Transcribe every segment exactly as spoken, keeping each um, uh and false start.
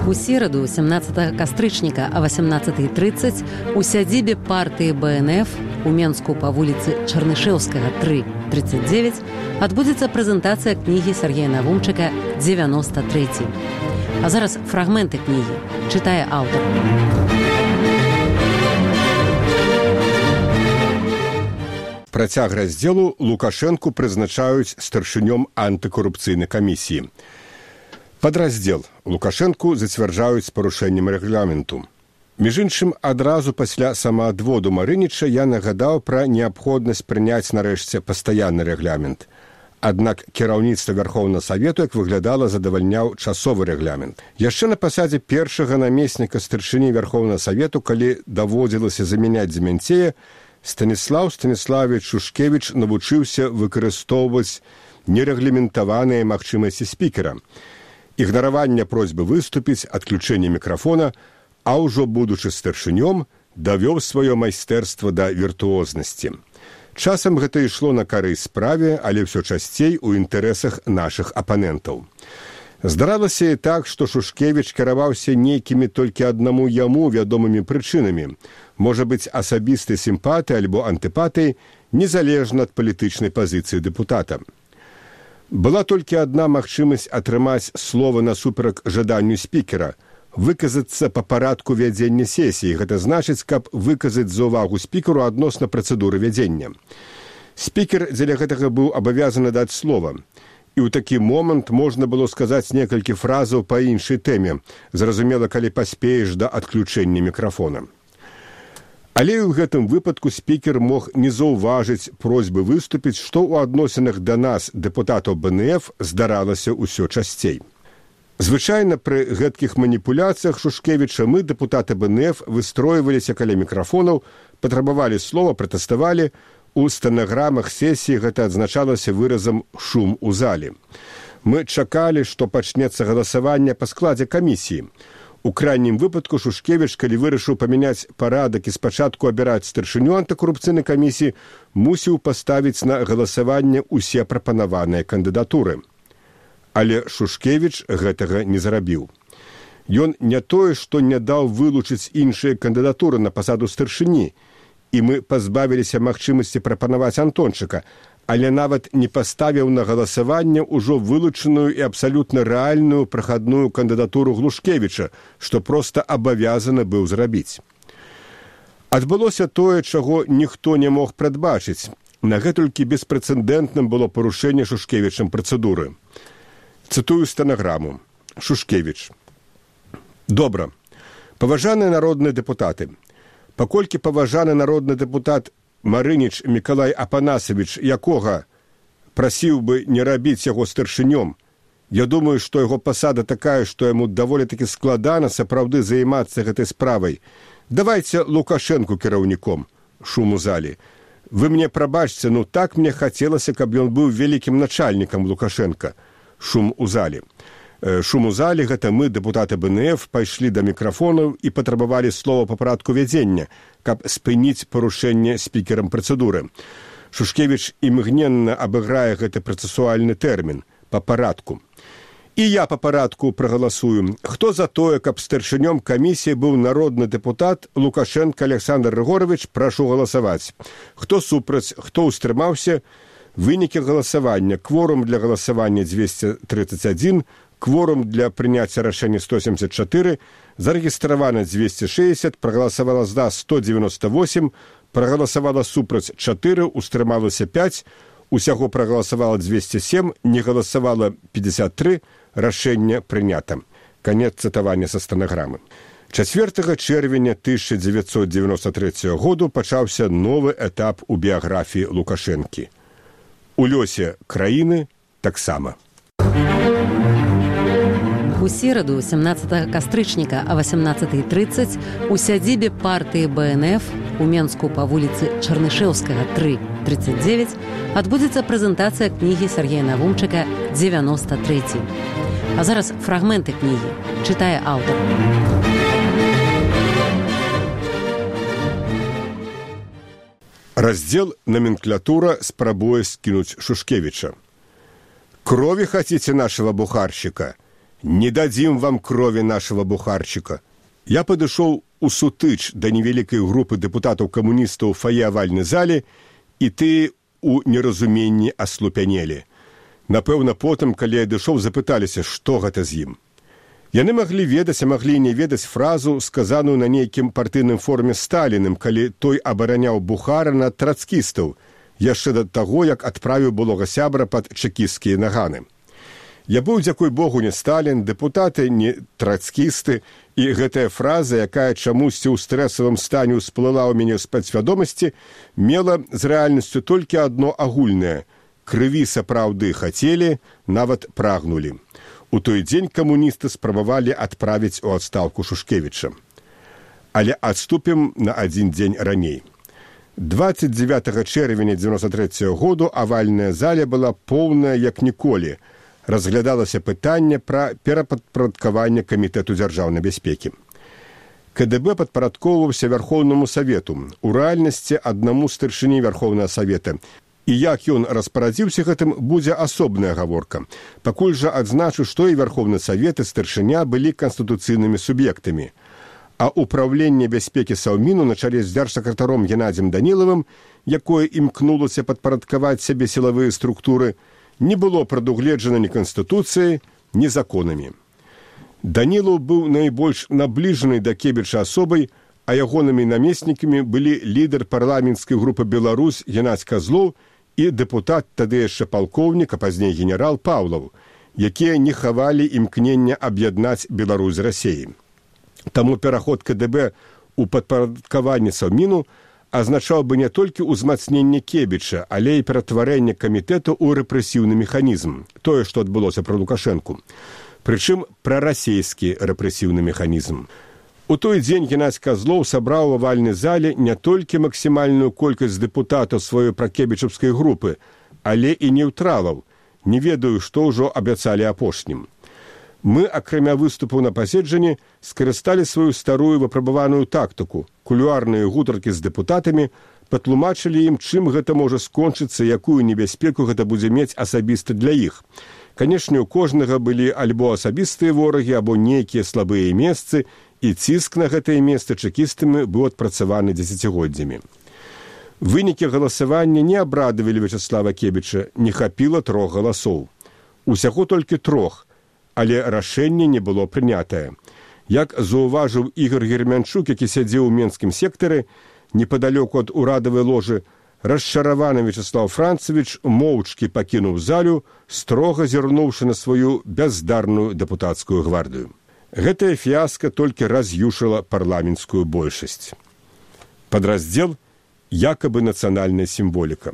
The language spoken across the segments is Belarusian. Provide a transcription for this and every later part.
У сераду, сямнаццатага кастрычніка а васямнаццатая трыццаць у сядзібе партыі бэ эн эф у Менску па вуліцы Чарнышэўскага тры тридцать девять адбудзецца прэзентацыя кнігі Сергея Навумчыка «девяносто третий». А зараз фрагменты кнігі. Чытае аўтар. Працяг раздзелу Лукашэнку прызначаюць старшынём антыкарупцыйнай камісіі. Падраздзел Лукашэнку зацвярджаюць з парушэннем рэгламенту. Між іншым, адразу пасля самаадводу Марыніча я нагадаў пра неабходнасць прыняць нарэшце пастаянны рэгламент. Аднак кіраўніцтва Вярхоўнага Савету, як выглядала, задавальняў часовы рэгламент. Яшчэ на пасадзе першага намесніка старшыні Вярхоўнага Савету, калі даводзілася замяняць Дземянцея, Станіслаў Станіславович Шушкевіч навучыўся выкарыстоўваць нерэгламентаваныя магчымасці спікера. Ігнараванне просьбы выступіць, адключэнне мікрафона, а ўжо будучы старшынём, давёў сваё майстэрства да віртуознасці. Часам гэта ішло на карысць справе, але ўсё часцей у інтарэсах нашых апанентаў. Здаралася і так, што Шушкевіч кіраваўся нейкімі толькі аднаму яму вядомымі прычынамі, можа быць асабістай сімпатыі альбо антыпатыі, незалежна ад палітычнай пазіцыі дэпутата. Была толькі адна магчымасць атрымаць слова насуперак жаданню спікера – выказацца па парадку вядзення сесіі. Гэта значыць, каб выказаць заўвагу спікеру адносна працэдуры вядзення. Спікер дзеля гэтага быў абавязаны даць слова. І ў такі момант можна было сказаць некалькі фразаў па іншай тэме, зразумела, калі паспееш да адключэння мікрафона. Але ў гэтым выпадку спікер мог не заўважыць просьбы выступіць, што ў адносінах да нас, дэпутатаў бэ эн эф, здаралася ўсё часцей. Звычайна пры гэткіх маніпуляцыях Шушкевіча мы, дэпутаты бэ эн эф, выстройваліся каля мікрафонаў, патрабавалі слова, пратэставалі. У стэнаграмах сесіі гэта адзначалася выразам «шум у зале». Мы чакалі, што пачнецца галасаванне па складзе камісіі. У крайнім выпадку Шушкевіч, калі вырашыў памяняць парадак і спачатку абіраць старшыню антыкарупцыйнай камісіі, мусіў паставіць на галасаванне ўсе прапанаваныя кандыдатуры. Але Шушкевіч гэтага не зрабіў. Ён не тое, што не даў вылучыць іншыя кандыдатуры на пасаду старшыні, і мы пазбавіліся магчымасці прапанаваць Антончыка, але нават не паставіў на галасаванне ўжо вылучаную і абсалютна рэальную прахадную кандыдатуру Глушкевіча, што проста абавязаны быў зрабіць. Адбылося тое, чаго ніхто не мог прадбачыць. Нагэтулькі беспрэцэдэнтным было парушэнне Шушкевічам працэдуры. Цытую стэнаграму. Шушкевіч. Добра. Паважаныя народныя дэпутаты. Паколькі паважаны народны дэпутат Марыніч Мікалай Апанасавіч, якога прасіў бы не рабіць яго старшынём, я думаю, што яго пасада такая, што яму даволі-такі складана сапраўды займацца гэтай справай. Давайце Лукашэнку кіраўніком. Шум у залі. Вы мне прабачце, ну так мне хацелася, каб ён быў вялікім начальнікам Лукашэнка. Шум у залі. Шум у залі – гэта мы, дэпутаты бэ эн эф, пайшлі да мікрафонаў і патрабавалі слова па парадку вядзення, каб спыніць парушэнне спікерам працэдуры. Шушкевіч імгненна абыграе гэты працэсуальны тэрмін – па парадку. І я па парадку прагаласую. Хто за тое, каб старшынём камісіі быў народны дэпутат Лукашэнка Александр Рыгорович, прашу галасаваць. Хто супраць, хто ўстрымаўся? Вынікі галасавання. Кворум для галасавання дзвесце трыццаць адзін, кворум для прыняцця рашэння сто семьдесят четыре, зарэгістравана дзвесце шэсцьдзесят, прагаласавала за сто девяносто восемь, прагаласавала супраць чатыры, устрымалася пяць, усяго прагаласавала двести семь, не галасавала пятьдесят три, рашэнне прынята. Канец цытавання са стэнаграмы. чацвёртага чэрвеня тысяча девятьсот девяносто третьего году пачаўся новы этап у біяграфіі Лукашэнкі. У лёсе краіны таксама. У сераду, сямнаццатага кастрычніка а васямнаццатая трыццаць у сядзібе партыі бэ эн эф у Менску па вуліцы Чарнышэўскага тры тридцать девять адбудзецца прэзентацыя кнігі Сергея Навумчыка «девяносто третий». А зараз фрагменты кнігі. Чытае аўтар. Раздзел «Номенклатура» спрабуе скінуць Шушкевіча. Крови хотите нашего бухарщика? «Не дадим вам крови нашего бухарчика». Я падышоў у сутыч да невялікай групы дэпутатаў-камуністаў у фае авальнай зале, і ты у неразуменні аслупянелі. Напэўна, потым, калі я дышоў, запыталіся, што гэта з ім. Яны маглі ведаць, а маглі не ведаць фразу, сказаную на нейкім партыйным форуме Сталіным, калі той абараняў Бухара над трацкістаў, яшчэ да таго, як адправіў былога сябра пад чэкісцкія наганы. Я быў, дзякуй Богу, не Сталін, дэпутаты не трацкісты, і гэтая фраза, якая чамусьці ў стрэсавым стане ўсплыла ў мяне з падсвядомасці, мела з рэальнасцю толькі адно агульнае – крыві сапраўды хацелі, нават прагнулі. У той дзень камуністы спрабавалі адправіць у адстаўку Шушкевіча. Але адступім на адзін дзень раней. дваццаць дзевятага чэрвеня дзевяносто трэцяга году авальная зала была поўная як ніколі. Разглядалася пытанне пра перападпарадкаванне камітэту дзяржаўнай бяспекі. КДБ падпарадкоўваўся Вярхоўнаму Савету, у рэальнасці аднаму старшыні Вярхоўнага Савета. І як ён распарадзіўся гэтым, будзе асобная гаворка. Пакуль жа адзначу, што і Вярхоўны Савет і старшыня былі канстытуцыйнымі суб'ектамі. А ўпраўленне бяспекі Саўміну на чале з дзяржсакратаром Геннадзем Данілавым, якое імкнулася падпарадкаваць сябе сілавыя структуры, не было прадугледжана ні канстытуцыяй, ні законамі. Данілаў быў найбольш набліжаны да Кебіча асобай, а ягонымі намеснікамі былі лідар парламенцкай групы «Беларусь» Геннадзь Казлоў і дэпутат, тады яшчэ палкоўнік, а пазней генерал Паўлаў, якія не хавалі імкнення аб'яднаць Беларусь з Расіяй. Таму пераход КДБ у падпарадкаванне Саўміну азначаў бы не толькі ўзмацненне Кебіча, але і ператварэнне камітэту ў рэпрэсіўны механізм, тое, што адбылося пра Лукашэнку. Прычым прарасійскі рэпрэсіўны механізм. У той дзень Геннадзь Казлоў сабраў у авальнай зале не толькі максімальную колькасць дэпутатаў сваёй пракебічаўскай групы, але і неўтралаў, не ведаю, што ўжо абяцалі апошнім. Мы, акрамя выступаў на паседжанні, скарысталі сваю старую выпрабаваную тактыку. Кулуарныя гутаркі з дэпутатамі патлумачылі ім, чым гэта можа скончыцца, якую небяспеку гэта будзе мець асабіста для іх. Канешне, у кожнага былі альбо асабістыя ворагі, або нейкія слабыя месцы, і ціск на гэтыя месцы чэкістамі быў адпрацаваны дзесяцігоддзямі. Вынікі галасавання не абрадавалі Вячаслава Кебіча, не хапіла трох галасоў. Усяго толькі трох, але рашэнне не было прынятае. Як заўважыў Ігор Гермянчук, які сядзеў у менскім сектары, непадалёку ад урадавай ложы, расчараваны Вячаслав Францевіч моўчкі пакінуў залю, строга зірнуўшы на сваю бяздарную дэпутацкую гвардыю. Гэтая фіяска толькі раз'юшыла парламенцкую большасць. Падраздзел якабы нацыянальная сімволіка.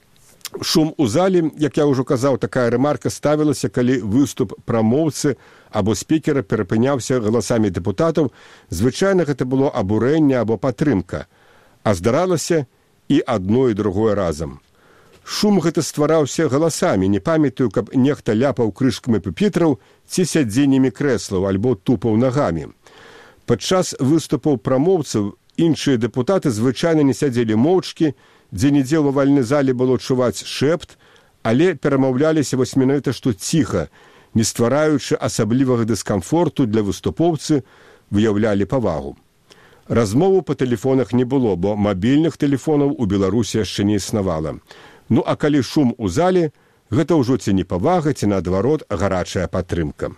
Шум у зале, як я ўжо казаў, такая рэмарка ставілася, калі выступ прамоўцы або спікера перапыняўся галасамі дэпутатаў, звычайна гэта было абурэнне або падтрымка, а здаралася і адно і другое разам. Шум гэты ствараўся галасамі, не памятаю, каб нехта ляпаў крышкамі пюпітраў ці сядзеннямі крэслаў альбо тупаў нагамі. Падчас выступаў прамоўцаў іншыя дэпутаты звычайна не сядзелі моўчкі, дзе-нідзе ў авальнай зале было чуваць шэпт, але перамаўляліся вось менавіта што ціха, не ствараючы асаблівага дыскамфорту для выступоўцы, выяўлялі павагу. Размову па тэлефонах не было, бо мабільных тэлефонаў у Беларусі яшчэ не існавала. Ну, а калі шум у зале, гэта ўжо ці не павага, ці наадварот гарачая падтрымка.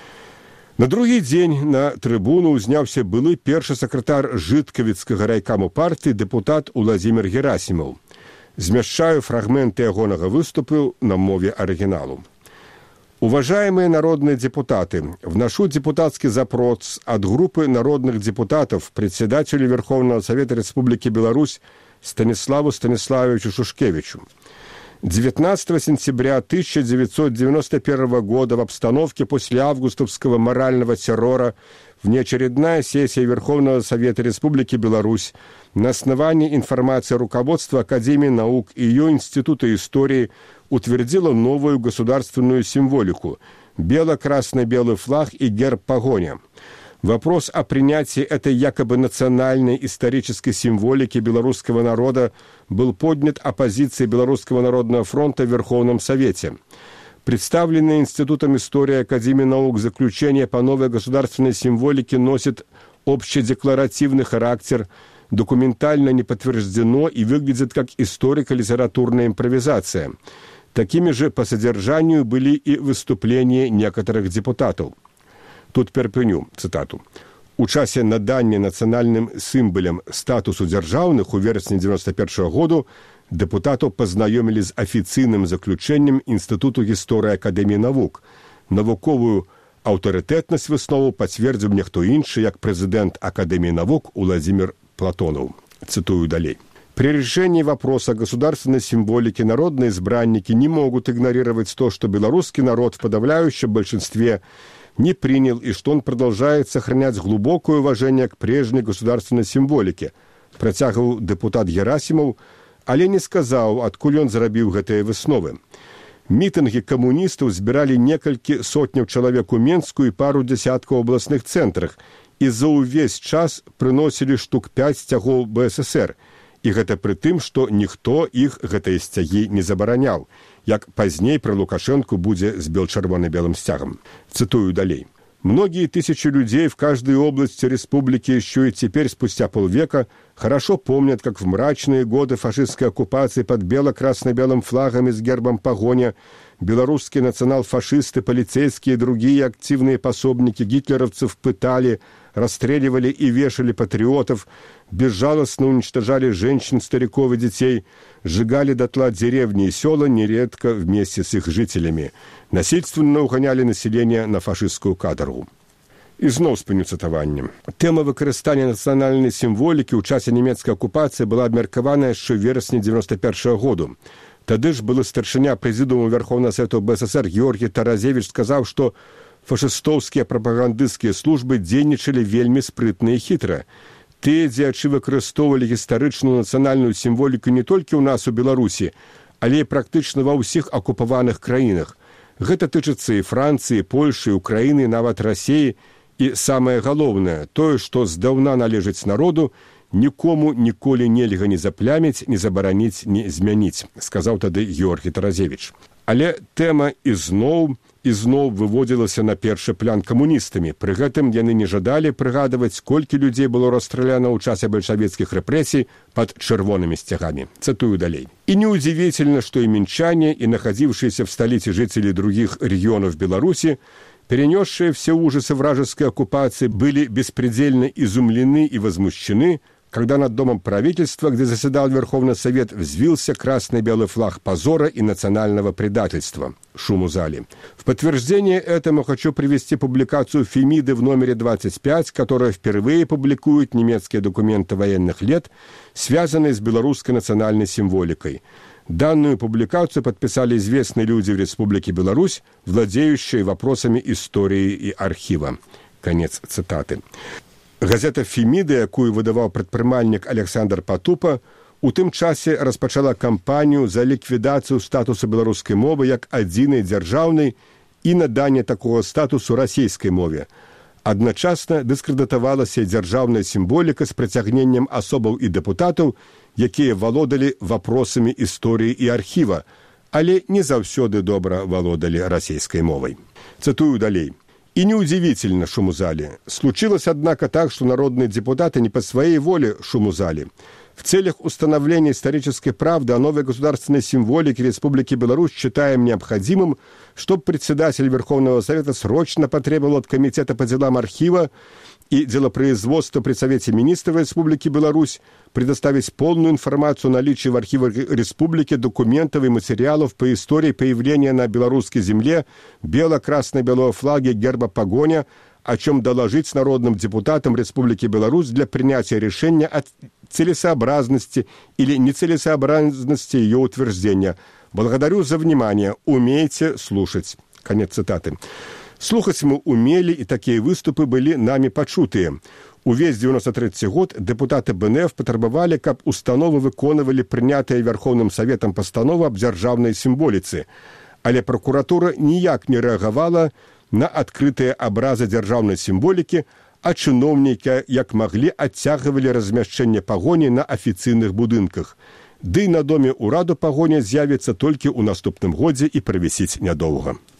На другі дзень на трыбуну ўзняўся былы першы сакратар жыткавіцкага райкаму партыі дэпутат Уладзімір Герасімаў. Змяшчаю фрагменты ягонага выступу на мове арыгіналу. Уважаемые народные депутаты, вношу депутатский запрос от группы народных депутатов председателю Верховного Совета Республики Беларусь Станиславу Станиславовичу Шушкевичу. девятнадцатого сентября тысяча девятьсот девяносто первого года в обстановке после августовского морального террора внеочередная сессия Верховного Совета Республики Беларусь на основании информации руководства Академии наук и ее Института истории утвердила новую государственную символику – бело-красно-белый флаг и герб погоня. Вопрос о принятии этой якобы национальной исторической символики белорусского народа был поднят оппозицией Белорусского народного фронта в Верховном Совете. Представленное Институтом истории Академии наук заключение по новой государственной символике носит общедекларативный характер, документально не подтверждено и выглядит как историко-литературная импровизация. Такими же по содержанию были и выступления некоторых депутатов. Тут перпыню, цитату. У часе надання нацыянальным сімбалям статусу дзяржаўных у верасні девяносто первого году депутатов познаёмілі з афіцыйным заключэннем Інстытуту гісторыі Акадэміі навук. Навуковую аўтарытэтнасць выснову пацвердзіў нехто іншы, як прэзідэнт Академии наук Владимир Платонов. Цитую далей. При решении вопроса государственной символики народные избранники не могут игнорировать то, что белорусский народ в подавляющем большинстве не принял и что он продолжает сохранять глубокое уважение к прежней государственной символике, процягваў депутат Герасимов, але не сказаў, адкуль ён зрабіў гэтыя высновы. Мітынгі камуністаў збіралі некалькі сотняў чалавек у Менску і пару дзясяткаў абласных цэнтрах і за ўвесь час прыносілі штук пяць сцягоў БССР. І гэта пры тым, што ніхто іх гэтыя сцягі не забараняў, як пазней пра Лукашэнку будзе з бел-чырвона-белым сцягам. Цитую далей. Многие тысячи людей в каждой области республики еще и теперь, спустя полвека, хорошо помнят, как в мрачные годы фашистской оккупации под бело-красно-белым флагом и с гербом погоня белорусские национал-фашисты, полицейские и другие активные пособники гитлеровцев пытали, расстреливали и вешали патриотов, безжалостно уничтожали женщин, стариков и детей, сжигали дотла деревни и села, нередко вместе с их жителями, насильственно угоняли население на фашистскую каторгу. І зноў спыню цытаваннем. Тэма выкарыстання нацыянальнай сімволікі ў часе нямецкай акупацыі была абмеркавана яшчэ ў верасні девяносто первого году. Тады ж былы старшыня прэзідыуму Верховнага Савету БССР Георгий Таразевич сказаў, што фашыстоўскія прапагандысцкія службы дзейнічалі вельмі спрытна і хітра. Тыя дзеячы выкарыстоўвалі гістарычную нацыянальную сімволіку не толькі ў нас у Беларусі, але і практычна ва ўсіх акупаваных краінах. Гэта тычыцца і Францыі, Польшы, Украіны, нават Расіі. І самае галоўнае, тое, што здаўна належыць народу, нікому ніколі нельга не запляміць, не забараніць, не змяніць, сказаў тады Георгий Таразевич. Але тэма ізноў, ізноў выводзілася на першы план камуністамі. Пры гэтым яны не жадалі прыгадваць, колькі людзей было расстраляна ў часе бальшавіцкіх рэпрэсій пад чырвонымі сцягамі. Цитую далей. И неудивительно, что и минчане, и находившиеся в столице жители других регионов Беларуси, перенесшие все ужасы вражеской оккупации, были беспредельно изумлены и возмущены, когда над домом правительства, где заседал Верховный Совет, взвился красно-белый флаг позора и национального предательства. Шум у зале. В подтверждение этому хочу привести публикацию Фемиды в номере двадцать пять, которая впервые публикует немецкие документы военных лет, связанные с белорусской национальной символикой. Данную публикацию подписали известные люди в Республике Беларусь, владеющие вопросами истории и архива. Конец цитаты. Газета «Феміда», якую выдаваў прадпрымальнік Александр Патупа, у тым часе распачала кампанію за ліквідацыю статусу беларускай мовы як адзінай дзяржаўнай і наданне такога статусу расійскай мове. Адначасна дыскрэдытавалася дзяржаўная сімволіка з прыцягненнем асобаў і дэпутатаў, якія валодалі вопросамі історыі і архіва, але не заўсёды добра валодалі расійскай мовай. Цитую далей. И неудивительно шуму зале. Случилось, однако, так, что народные депутаты не по своей воле шуму зале. В целях установления исторической правды о новой государственной символике Республики Беларусь считаем необходимым, чтобы председатель Верховного Совета срочно потребовал от Комитета по делам архива и делопроизводства при Совете Министров Республики Беларусь предоставить полную информацию о наличии в архивах республики документов и материалов по истории появления на белорусской земле бело-красно-белого флага герба погоня, о чем доложить народным депутатам Республики Беларусь для принятия решения о целесообразности или нецелесообразности ее утверждения. Благодарю за внимание. Умейте слушать. Конец цитаты. Слухаць мы умелі, і такія выступы былі намі пачутыя. Увесь девяносто третий год депутаты БНФ патрабавалі, каб установы выконвалі прынятыя Верховным Советам пастановы аб дзяржаўнай сімволіцы. Але прокуратура ніяк не рэагавала на адкрытыя абразы дзяржаўнай сімволікі, а чыноўнікі, як маглі, адцягвалі размяшчэнне пагоні на афіцыйных будынках. Ды на доме ўраду пагоня з'явіцца толькі ў наступным годзе і правісіць нядоўга.